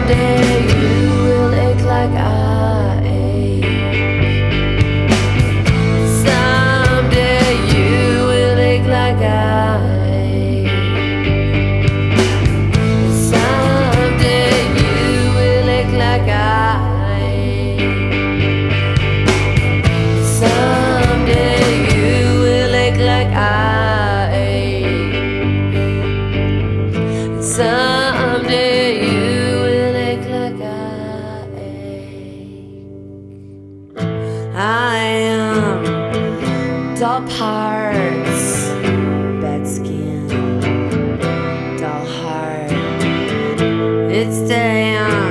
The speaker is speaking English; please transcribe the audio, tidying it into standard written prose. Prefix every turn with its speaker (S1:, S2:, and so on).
S1: you will ache like I ache. Someday you will ache like I ache. Someday you will ache like I ache. Someday you will ache like I ache. Someday you will ache like I ache. I am dull parts, bad skin, dull heart. It's damn